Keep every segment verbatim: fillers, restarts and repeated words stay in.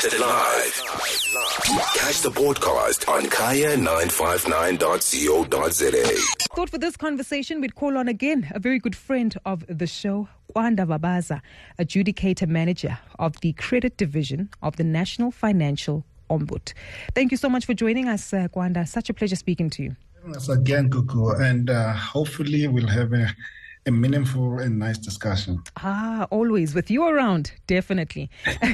Broadcasted live. Catch the broadcast on kaya nine five nine dot co dot za. Thought for this conversation we'd call on again a very good friend of the show, Kwanda Vabaza, adjudicator manager of the credit division of the National Financial Ombudsman. Thank you so much for joining us, uh, Kwanda. Such a pleasure speaking to you. Yes, again, Kuku, and uh, hopefully we'll have a A meaningful and nice discussion. Ah, always with you around, definitely.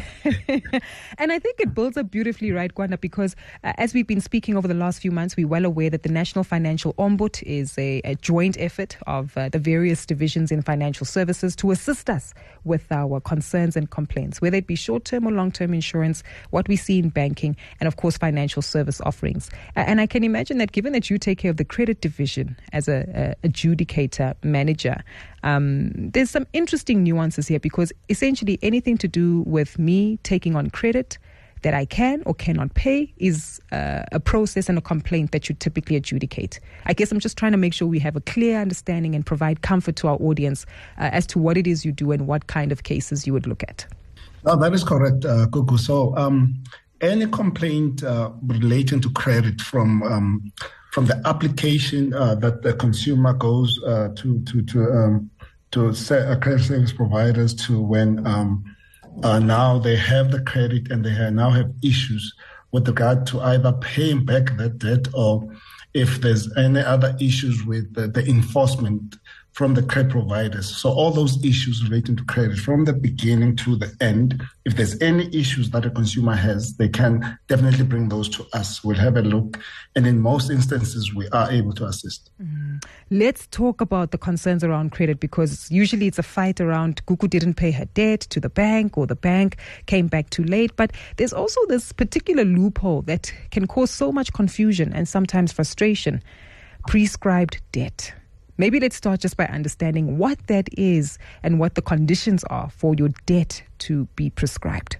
And I think it builds up beautifully, right, Kwanda, because uh, as we've been speaking over the last few months, we're well aware that the National Financial Ombudsman is a, a joint effort of uh, the various divisions in financial services to assist us with our concerns and complaints, whether it be short-term or long-term insurance, what we see in banking, and of course, financial service offerings. Uh, and I can imagine that given that you take care of the credit division as a, a adjudicator manager, Um, there's some interesting nuances here, because essentially anything to do with me taking on credit that I can or cannot pay is uh, a process and a complaint that you typically adjudicate. I guess I'm just trying to make sure we have a clear understanding and provide comfort to our audience uh, as to what it is you do and what kind of cases you would look at. Oh, that is correct, uh, Kuku. So um, any complaint uh, relating to credit from um, from the application uh, that the consumer goes uh, to to to um, to uh, credit service providers to when um, uh, now they have the credit and they have now have issues with regard to either paying back that debt, or if there's any other issues with the, the enforcement from the credit providers. So all those issues relating to credit from the beginning to the end, if there's any issues that a consumer has, they can definitely bring those to us. We'll have a look. And in most instances, we are able to assist. Mm. Let's talk about the concerns around credit, because usually it's a fight around Gugu didn't pay her debt to the bank, or the bank came back too late. But there's also this particular loophole that can cause so much confusion and sometimes frustration: prescribed debt. Maybe let's start just by understanding what that is and what the conditions are for your debt to be prescribed.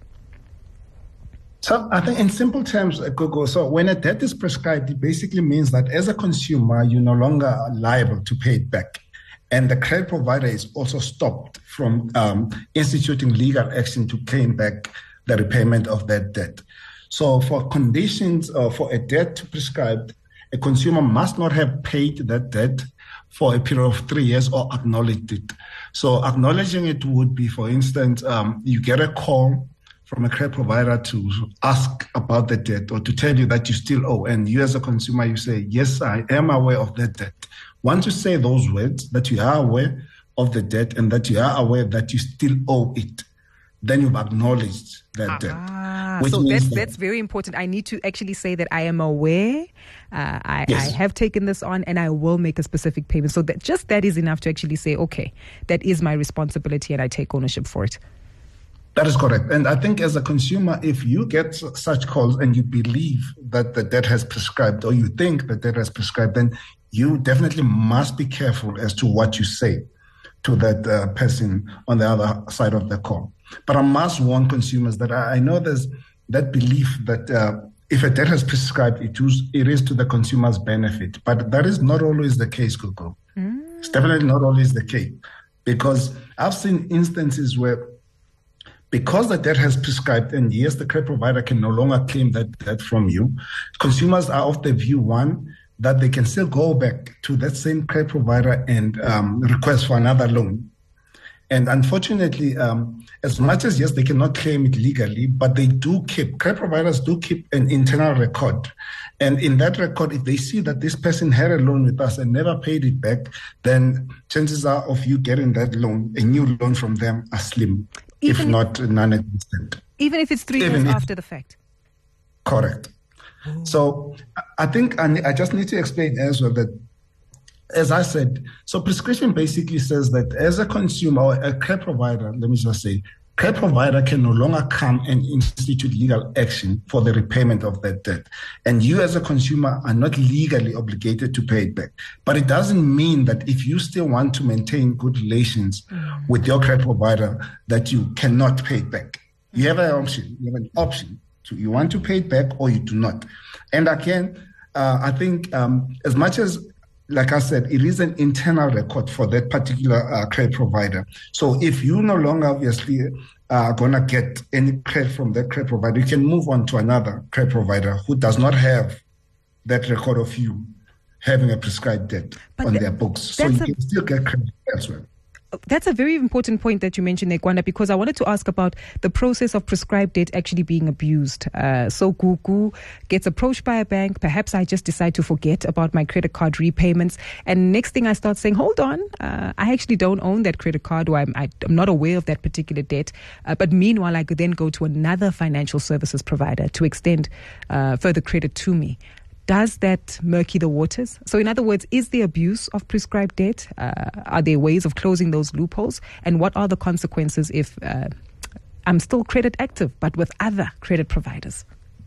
So I think in simple terms, Gogo, so when a debt is prescribed, it basically means that as a consumer, you're no longer liable to pay it back. And the credit provider is also stopped from um, instituting legal action to claim back the repayment of that debt. So for conditions uh, for a debt to prescribed, a consumer must not have paid that debt for a period of three years or acknowledged it. So acknowledging it would be, for instance, um, you get a call from a credit provider to ask about the debt or to tell you that you still owe. And you as a consumer, you say, yes, I am aware of that debt. Once you say those words, that you are aware of the debt and that you are aware that you still owe it, then you've acknowledged that ah, debt. So that's, that that's very important. I need to actually say that I am aware, uh, I, yes. I have taken this on, and I will make a specific payment. So that just that is enough to actually say, okay, that is my responsibility and I take ownership for it. That is correct. And I think as a consumer, if you get such calls and you believe that the debt has prescribed, or you think that debt has prescribed, then you definitely must be careful as to what you say to that uh, person on the other side of the call. But I must warn consumers that I, I know there's that belief that uh, if a debt has prescribed, it is, it is to the consumer's benefit. But that is not always the case, Google. Mm. It's definitely not always the case. Because I've seen instances where, because the debt has prescribed, and yes, the credit provider can no longer claim that debt from you, consumers are of the view, one, that they can still go back to that same credit provider and um, request for another loan. And unfortunately, um, as much as, yes, they cannot claim it legally, but they do keep, credit providers do keep an internal record. And in that record, if they see that this person had a loan with us and never paid it back, then chances are of you getting that loan, a new loan from them, are slim, even if not non-existent. Even if it's three even years if, after the fact? Correct. Oh. So I think I just need to explain as well that, as I said, so prescription basically says that as a consumer or a credit provider, let me just say, credit provider can no longer come and institute legal action for the repayment of that debt. And you as a consumer are not legally obligated to pay it back. But it doesn't mean that if you still want to maintain good relations mm. with your credit provider, that you cannot pay it back. You have an option. You have an option. To, you want to pay it back or you do not. And again, uh, I think um, as much as, like I said, it is an internal record for that particular uh, credit provider. So if you no longer obviously are going to get any credit from that credit provider, you can move on to another credit provider who does not have that record of you having a prescribed debt but on th- their books. So you a, can still get credit as well. That's a very important point that you mentioned, Kwanda, because I wanted to ask about the process of prescribed debt actually being abused. Uh, so Gugu gets approached by a bank. Perhaps I just decide to forget about my credit card repayments. And next thing I start saying, hold on, uh, I actually don't own that credit card, or I'm, I, I'm not aware of that particular debt. Uh, but meanwhile, I could then go to another financial services provider to extend uh, further credit to me. Does that murky the waters? So in other words, is there abuse of prescribed debt? Uh, are there ways of closing those loopholes? And what are the consequences if uh, I'm still credit active, but with other credit providers?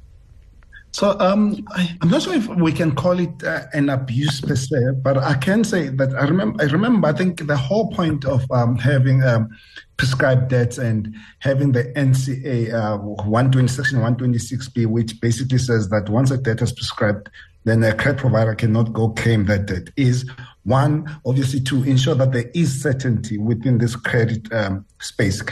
So um, I, I'm not sure if we can call it uh, an abuse per se, but I can say that I remember, I remember, I think the whole point of um, having um, prescribed debts and having the N C A uh, one twenty, section one twenty-six B, which basically says that once a debt is prescribed, then a credit provider cannot go claim that debt, is one, obviously, to ensure that there is certainty within this credit um, space.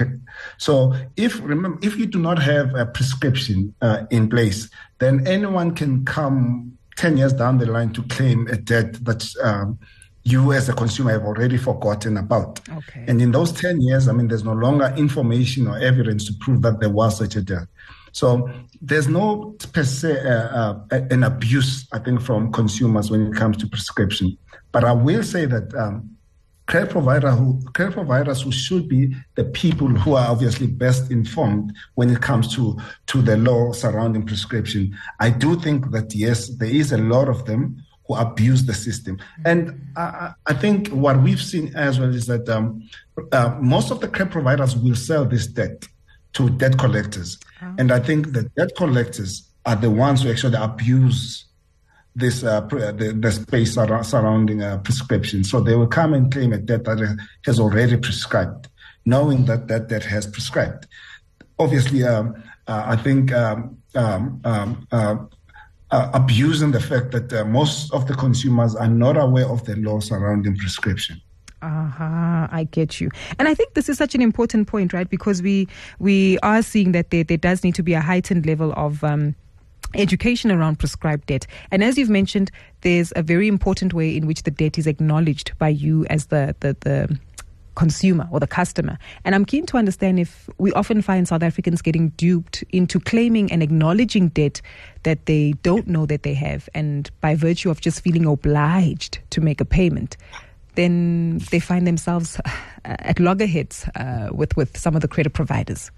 So if remember, if you do not have a prescription uh, in place, then anyone can come ten years down the line to claim a debt that um, you as a consumer have already forgotten about. Okay. And in those ten years, I mean, there's no longer information or evidence to prove that there was such a debt. So there's no per se uh, uh, an abuse, I think, from consumers when it comes to prescription. But I will say that um, credit provider who credit providers who should be the people who are obviously best informed when it comes to to the law surrounding prescription. I do think that yes, there is a lot of them who abuse the system, and I, I think what we've seen as well is that um, uh, most of the credit providers will sell this debt to debt collectors. Oh. And I think that debt collectors are the ones who actually abuse this uh, the, the space surrounding uh, prescription. So they will come and claim a debt that has already prescribed, knowing that that debt has prescribed. Obviously, um, uh, I think um, um, um, uh, uh, abusing the fact that uh, most of the consumers are not aware of the law surrounding prescription. Uh-huh, I get you. And I think this is such an important point, right? Because we we are seeing that there, there does need to be a heightened level of um, education around prescribed debt. And as you've mentioned, there's a very important way in which the debt is acknowledged by you as the, the, the consumer or the customer. And I'm keen to understand if we often find South Africans getting duped into claiming and acknowledging debt that they don't know that they have. And by virtue of just feeling obliged to make a payment, then they find themselves at loggerheads uh, with, with some of the credit providers.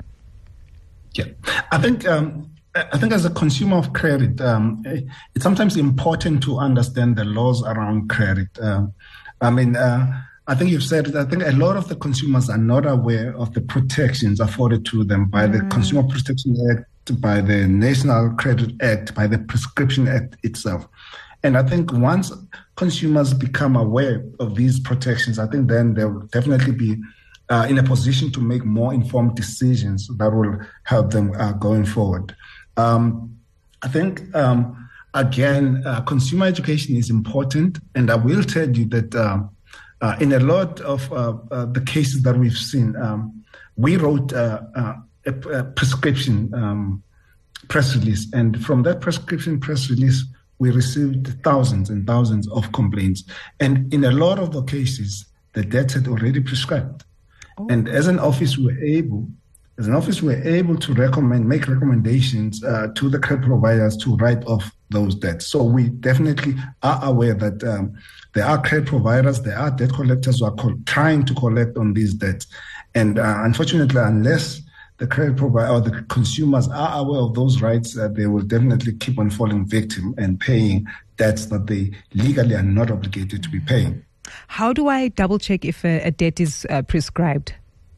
Yeah, I think um, I think as a consumer of credit, um, it's sometimes important to understand the laws around credit. Um, I mean, uh, I think you've said it. I think a lot of the consumers are not aware of the protections afforded to them by mm. the Consumer Protection Act, by the National Credit Act, by the Prescription Act itself. And I think once consumers become aware of these protections, I think then they'll definitely be uh, in a position to make more informed decisions that will help them uh, going forward. Um, I think, um, again, uh, consumer education is important. And I will tell you that uh, uh, in a lot of uh, uh, the cases that we've seen, um, we wrote uh, uh, a, a prescription um, press release. And from that prescription press release, we received thousands and thousands of complaints. And in a lot of the cases, the debt had already prescribed. Oh. And as an office, we were able, as an office, we were able to recommend, make recommendations uh, to the credit providers to write off those debts. So we definitely are aware that um, there are credit providers, there are debt collectors who are co- trying to collect on these debts. And uh, unfortunately, unless the credit provider or the consumers are aware of those rights, uh, they will definitely keep on falling victim and paying debts that they legally are not obligated to be paying. How do I double check if a, a debt is uh, prescribed?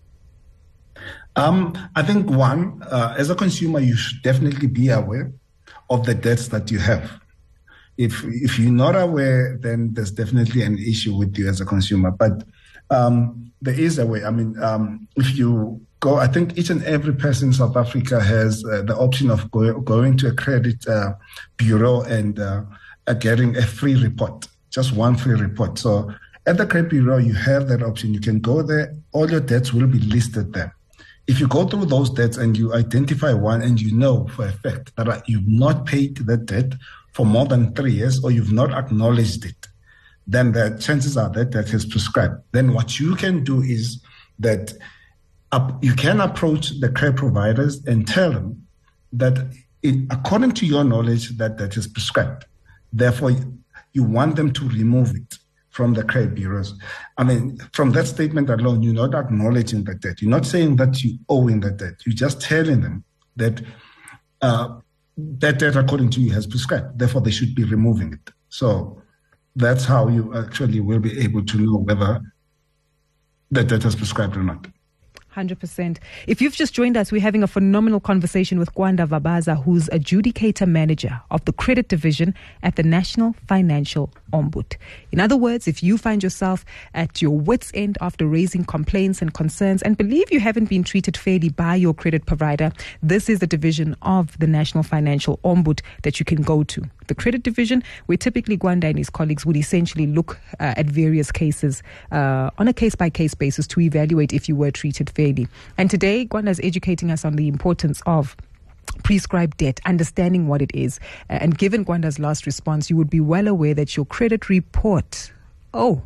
Um, I think one, uh, as a consumer, you should definitely be aware of the debts that you have. If if you're not aware, then there's definitely an issue with you as a consumer. But um, there is a way. I mean, um, if you go, I think each and every person in South Africa has uh, the option of go, going to a credit uh, bureau and uh, uh, getting a free report, just one free report. So at the credit bureau, you have that option. You can go there. All your debts will be listed there. if you go through those debts and you identify one and you know for a fact that you've not paid that debt for more than three years or you've not acknowledged it, then the chances are that that is prescribed. Then what you can do is that uh, you can approach the credit providers and tell them that it, according to your knowledge that that is prescribed. Therefore, you want them to remove it from the credit bureaus. I mean, from that statement alone, you're not acknowledging the debt. You're not saying that you owe in the debt. You're just telling them that uh, that debt, according to you, has prescribed. Therefore, they should be removing it. So that's how you actually will be able to know whether the debt is prescribed or not. one hundred percent. If you've just joined us, we're having a phenomenal conversation with Kwanda Vabaza, who's adjudicator manager of the credit division at the National Financial Ombud. In other words, if you find yourself at your wit's end after raising complaints and concerns and believe you haven't been treated fairly by your credit provider, this is the division of the National Financial Ombud that you can go to. The credit division, where typically Kwanda and his colleagues would essentially look uh, at various cases uh, on a case-by-case basis to evaluate if you were treated fairly. And today, Kwanda is educating us on the importance of prescribed debt, understanding what it is. Uh, and given Kwanda's last response, you would be well aware that your credit report, oh,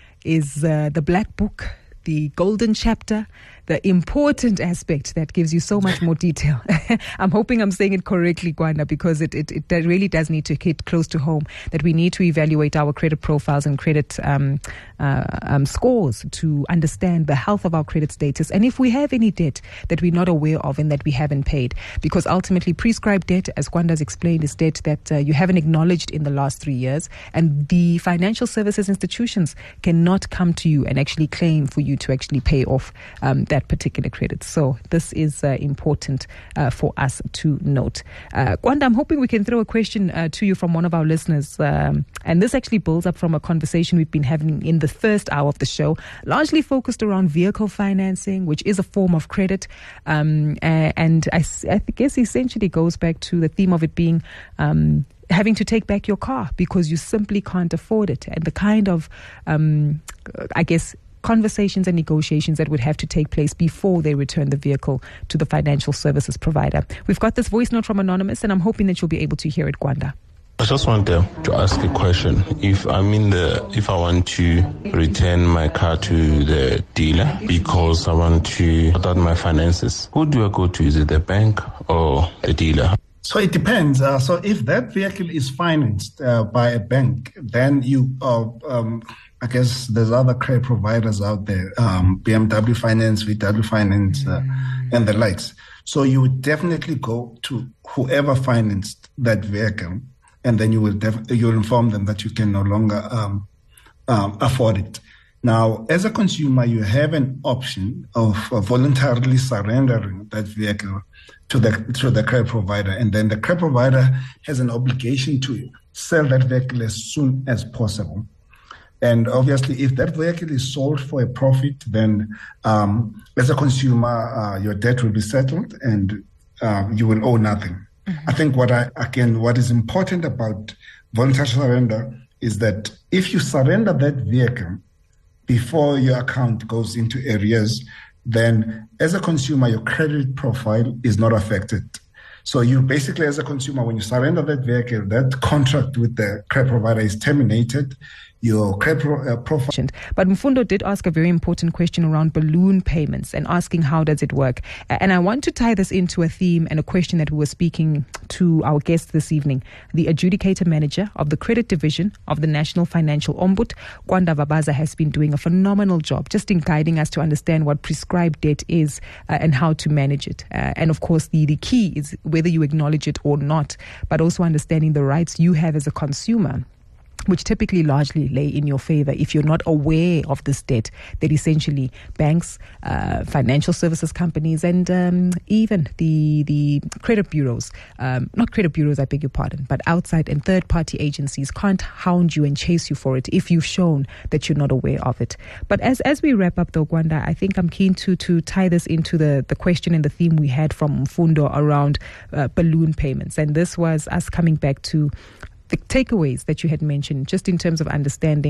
is uh, the black book, the golden chapter, the important aspect that gives you so much more detail. I'm hoping I'm saying it correctly, Kwanda, because it, it, it really does need to hit close to home that we need to evaluate our credit profiles and credit um, uh, um, scores to understand the health of our credit status. And if we have any debt that we're not aware of and that we haven't paid, because ultimately prescribed debt, as Kwanda has explained, is debt that uh, you haven't acknowledged in the last three years. And the financial services institutions cannot come to you and actually claim for you to actually pay off um, that particular credit. So this is uh, important uh, for us to note. Uh, Kwanda, I'm hoping we can throw a question uh, to you from one of our listeners. Um, and this actually builds up from a conversation we've been having in the first hour of the show, largely focused around vehicle financing, which is a form of credit. Um, and I, I guess essentially goes back to the theme of it being um, having to take back your car because you simply can't afford it. And the kind of, um, I guess, conversations and negotiations that would have to take place before they return the vehicle to the financial services provider. We've got this voice note from Anonymous, and I'm hoping that you'll be able to hear it, Kwanda. I just want to, to ask a question. If I'm in the, if I want to return my car to the dealer because I want to sort out my finances, who do I go to? Is it the bank or the dealer? So it depends. Uh, so if that vehicle is financed uh, by a bank, then you, uh, um, I guess there's other credit providers out there, um, B M W Finance, V W Finance, uh, and the likes. So you would definitely go to whoever financed that vehicle, and then you will def- you will inform them that you can no longer um, um, afford it. Now, as a consumer, you have an option of uh, voluntarily surrendering that vehicle to the to the credit provider, and then the credit provider has an obligation to sell that vehicle as soon as possible. And obviously, if that vehicle is sold for a profit, then um, as a consumer, uh, your debt will be settled, and uh, you will owe nothing. Mm-hmm. I think what I again, what is important about voluntary surrender is that if you surrender that vehicle before your account goes into arrears, then as a consumer, your credit profile is not affected. So you basically, as a consumer, when you surrender that vehicle, that contract with the credit provider is terminated. Your credit pro- uh, profile. But Mfundo did ask a very important question around balloon payments and asking how does it work. And I want to tie this into a theme and a question that we were speaking to our guest this evening, the adjudicator manager of the credit division of the National Financial Ombud. Kwanda Vabaza has been doing a phenomenal job just in guiding us to understand what prescribed debt is uh, and how to manage it. Uh, and of course, the, the key is whether you acknowledge it or not, but also understanding the rights you have as a consumer, which typically largely lay in your favor if you're not aware of this debt that essentially banks, uh, financial services companies, and um, even the the credit bureaus, um, not credit bureaus, I beg your pardon, but outside and third-party agencies can't hound you and chase you for it if you've shown that you're not aware of it. But as as we wrap up, though, Kwanda, I think I'm keen to to tie this into the, the question and the theme we had from Mfundo around uh, balloon payments. And this was us coming back to the takeaways that you had mentioned, just in terms of understanding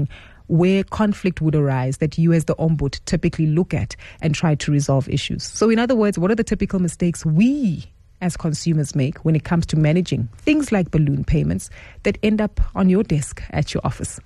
where conflict would arise that you as the Ombud typically look at and try to resolve issues. So in other words, what are the typical mistakes we as consumers make when it comes to managing things like balloon payments that end up on your desk at your office?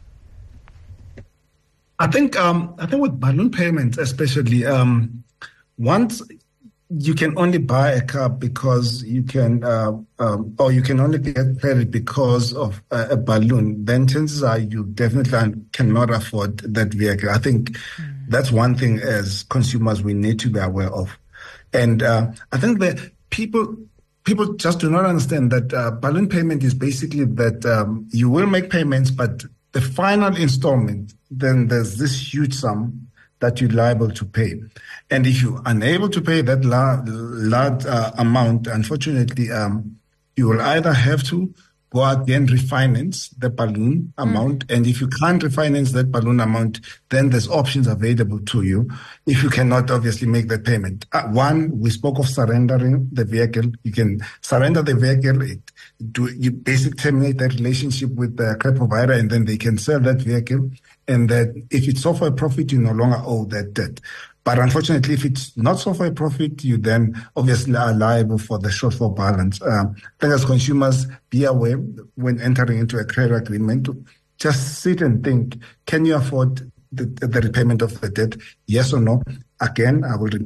I think um, I think with balloon payments especially, um, once you can only buy a car because you can, uh, um, or you can only get credit because of a, a balloon, then chances are you definitely cannot afford that vehicle. I think mm. that's one thing as consumers we need to be aware of. And uh, I think that people people just do not understand that uh, balloon payment is basically that um, you will make payments, but the final installment, then there's this huge sum that you're liable to pay. And if you're unable to pay that large, large uh, amount, unfortunately, um, you will either have to go out and refinance the balloon amount. Mm. And if you can't refinance that balloon amount, then there's options available to you if you cannot obviously make that payment. Uh, one, we spoke of surrendering the vehicle. You can surrender the vehicle. It, do, you basically terminate that relationship with the credit provider, and then they can sell that vehicle. And that if it's sold for a profit, you no longer owe that debt. But unfortunately, if it's not sold for a profit, you then obviously are liable for the shortfall balance. Um, I think as consumers, be aware when entering into a credit agreement, to just sit and think, can you afford the, the repayment of the debt? Yes or no? Again, I will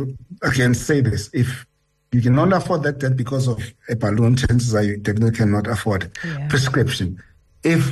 again say this. If you cannot afford that debt because of a balloon, chances are you definitely cannot afford it. Yeah. Prescription. If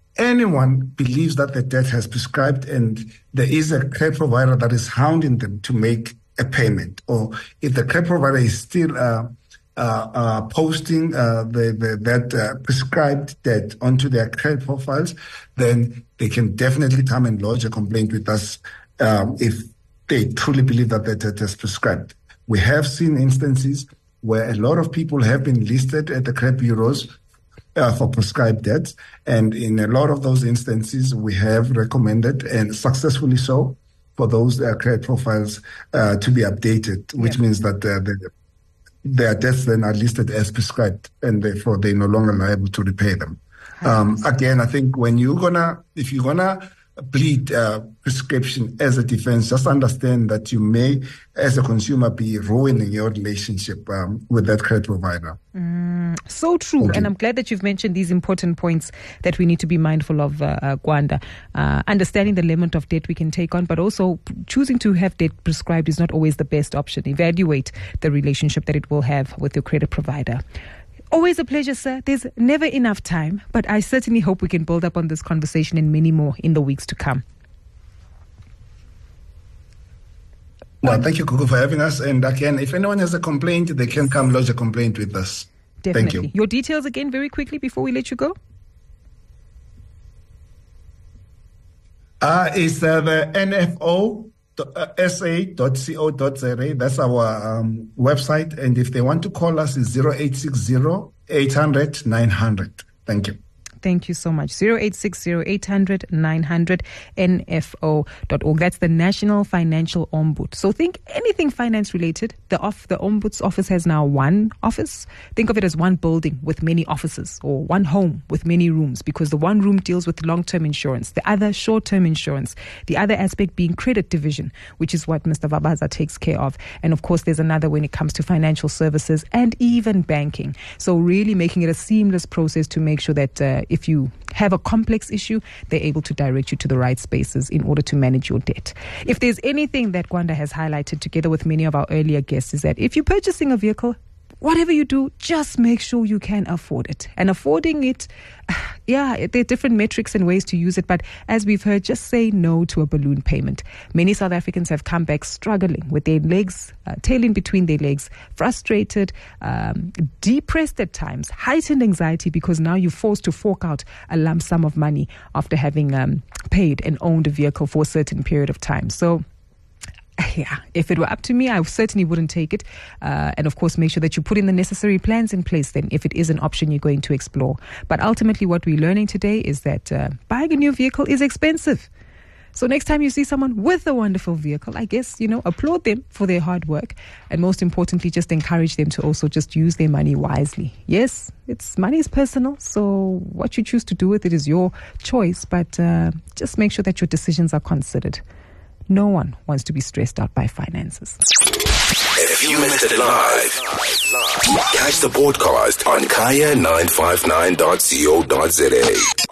anyone believes that the debt has prescribed and there is a credit provider that is hounding them to make a payment, or if the credit provider is still uh, uh, uh, posting uh, the, the, that uh, prescribed debt onto their credit profiles, then they can definitely come and lodge a complaint with us um, if they truly believe that the debt is prescribed. We have seen instances where a lot of people have been listed at the credit bureaus Uh, for prescribed debts. And in a lot of those instances, we have recommended, and successfully so, for those uh, credit profiles uh, to be updated, which yeah. means that uh, the, their debts then are listed as prescribed, and therefore they're no longer liable to repay them. Um, again, I think when you're gonna, if you're gonna plead uh, prescription as a defense, just understand that you may, as a consumer, be ruining your relationship um, with that credit provider. Mm, so true. Okay. And I'm glad that you've mentioned these important points that we need to be mindful of, uh, uh, Gwanda. Uh, understanding the limit of debt we can take on, but also choosing to have debt prescribed is not always the best option. Evaluate the relationship that it will have with your credit provider. Always a pleasure, sir. There's never enough time, but I certainly hope we can build up on this conversation and many more in the weeks to come. Well, thank you, Kuku, for having us. And again, if anyone has a complaint, they can come lodge a complaint with us. Definitely. Thank you. Your details again, very quickly, before we let you go. Uh, it's uh, the N F O S A dot co dot za. That's our um, website. And if they want to call us, it's zero eight six zero, eight hundred, nine hundred. Thank you. Thank you so much. zero eight six zero, eight hundred, nine hundred, N F O dot org. That's the National Financial Ombud. So think anything finance related. The off the Ombud's office has now one office. Think of it as one building with many offices, or one home with many rooms, because the one room deals with long-term insurance, the other short-term insurance, the other aspect being credit division, which is what Mister Vabaza takes care of. And of course, there's another when it comes to financial services and even banking. So really making it a seamless process to make sure that uh, if you have a complex issue, they're able to direct you to the right spaces in order to manage your debt. If there's anything that Gwanda has highlighted together with many of our earlier guests, is that if you're purchasing a vehicle, whatever you do, just make sure you can afford it. And affording it, yeah, there are different metrics and ways to use it. But as we've heard, just say no to a balloon payment. Many South Africans have come back struggling with their legs, uh, tail in between their legs, frustrated, um, depressed at times, heightened anxiety, because now you're forced to fork out a lump sum of money after having um, paid and owned a vehicle for a certain period of time. So, yeah, if it were up to me, I certainly wouldn't take it. Uh, and of course, make sure that you put in the necessary plans in place then, if it is an option you're going to explore. But ultimately, what we're learning today is that uh, buying a new vehicle is expensive. So next time you see someone with a wonderful vehicle, I guess, you know, applaud them for their hard work. And most importantly, just encourage them to also just use their money wisely. Yes, it's money is personal. So what you choose to do with it is your choice. But uh, just make sure that your decisions are considered. No one wants to be stressed out by finances. If you missed it live, catch the podcast on kaya nine five nine dot co dot za.